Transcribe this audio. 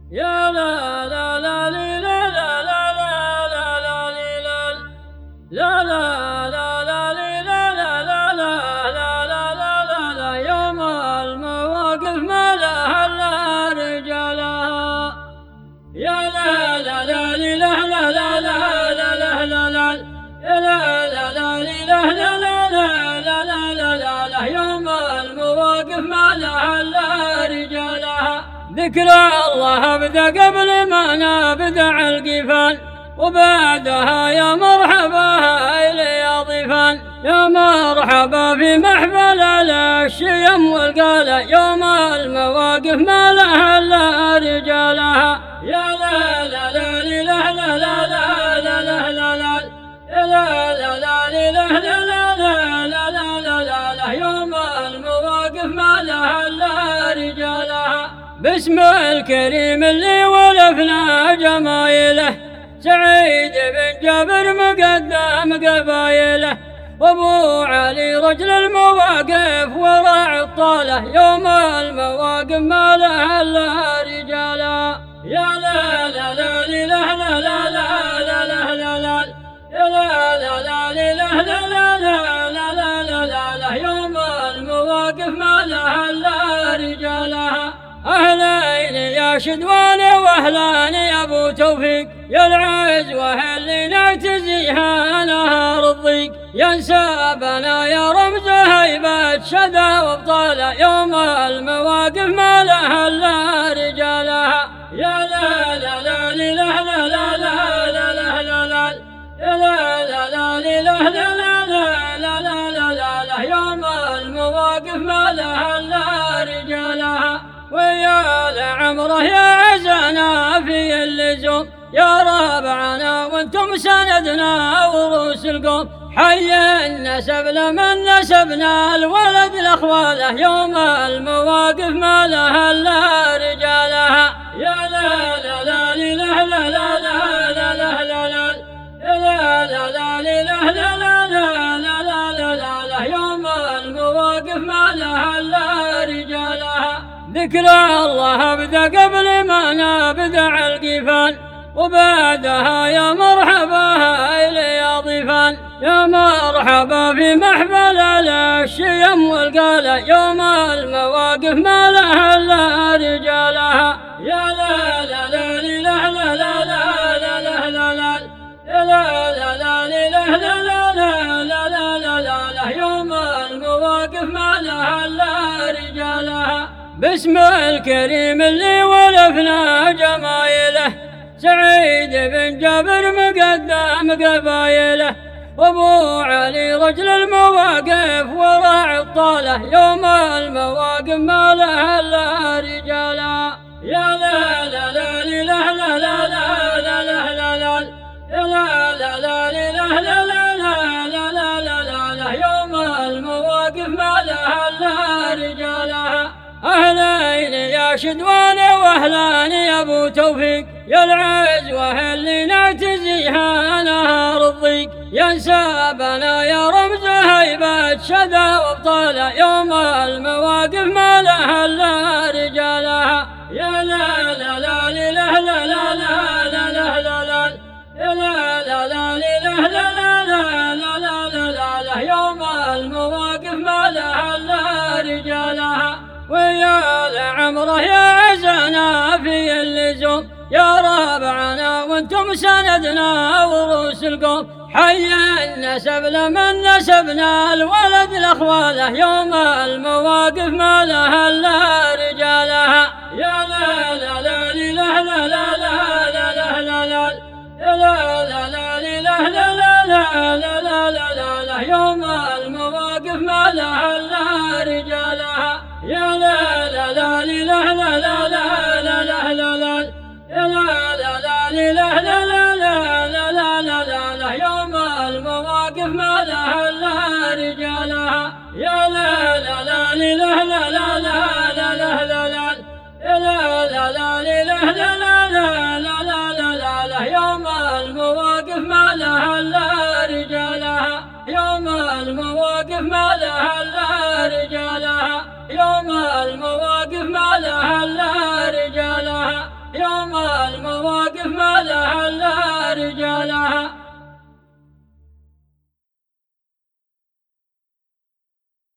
يا لا لا لا لي لا لا لا لا لا لا لي لا لا لا لا لا لي لا لا لا لا لا لا لا لا لا يوم المواقف ما لها إلا رجالها. يا لا لا لا لي لا لا لا لا لا لا لا لا يا لا لا لا لي لا لا لا لا لا لا لا لا لا يوم المواقف ما لها إلا رجالها. ذكر الله أبدأ قبل ما نبدأ القفال، وبعدها يا مرحبا إلي يا ضيفان. يا مرحبا في محفل الشيم والقالة، يوم المواقف ما لها إلا رجالها. يا لا لا لا لي لا لا لا لا لا لا لا لا يا لا لا لا لي لا لا لا لا لا لا لا لا لا يوم المواقف ما لها إلا رجالها. باسم الكريم اللي ولفنا جمايله، سعيد بن جابر مقدم قبايله، وابو علي رجل المواقف وراع الطاله، يوم المواقف ما لها الا رجالا. يا لا لا لا لي لا لا لا لا لا لا لا لا يا لا لا لا لي لا لا لا لا لا لا لا لا لا يوم المواقف ما لها الا رجالها. أهلين يا شدوان وأهلان يا أبو توفيق، يا العزوة اللي نعتزيها نهار الضيق، ينسى بنا يا رمز هيبة شذا وابطاله، يوم المواقف ما لها إلا رجالها. يا لا لا لا لي لا لا لا لا لا لا لا لا يا لا لا لا لي لا لا لا لا لا لا لا لا لا يوم المواقف ما لها إلا رجالها. ويا لعمره يا عزنا في اللزوم، يا رابعنا وانتم سندنا وروس القوم، حي النسب لمن نسبنا الولد الاخواله، يوم المواقف ما لها الا رجالها. يا لا لا لا لي لا لا لا لا لا لا لا لا يا لا لا لا لي لا لا لا لا لا لا لا لا لا يوم المواقف ما لها الا رجالها. ذكر الله أبدأ قبل ما نبدأ القفال، وبعدها يا مرحبا إلي يا ضيفان. يا مرحبا في محفل الشيم والقالة، يوم المواقف ما لها إلا رجالها. يا لا لا لا لي لا لا لا لا لا لا لا لا يا لا لا لا لي لا لا لا لا لا لا لا لا لا يوم المواقف ما لها إلا رجالها. باسم الكريم اللي ولفنا جمايله، سعيد بن جابر مقدم قبايله، وابو علي رجل المواقف وراع الطاله، يوم المواقف ما لها الا رجالا. يا لا لا لا لي لا لا لا لا لا لا لا لا يا لا لا لا لي لا لا لا لا لا لا لا لا يوم المواقف ما لها الا رجالها. أهلين يا شدوان وأهلان يا أبو توفيق، يا العزوة اللي نعتزيها نهار الضيق، ينسى بنا يا رمز هيبة شذا وابطاله، يوم المواقف ما لها إلا رجالها. يا لا لا لا لي لا لا لا لا لا لا لا لا يا لا لا لا لي لا لا لا لا لا لا لا لا يوم المواقف ما لها إلا رجالها. ويا لعمره يا عزنا في اللزوم، يا رابعنا وانتم سندنا وروس القوم، حي النسب لمن نسبنا الولد الاخواله، يوم المواقف ما لها الا رجالها. يا لا لا لا لي لا لا لا لا لا لا لا لا يا لا لا لا لي لا لا لا لا لا لا لا لا لا يوم المواقف ما لها الا رجالها. يا لا لا لا لي لا لا لا لا لا لا لا لا يا لا لا لا لي لا لا لا لا لا لا لا لا لا يوم المواقف ما لها الا رجالها. يا لا لا لا لي لا لا لا لا لا لا لا لا يا لا لا لا لي لا لا لا لا لا لا لا لا لا يوم المواقف ما لها الا رجالها. يوم المواقف ما لها الا رجالها. يوم المواقف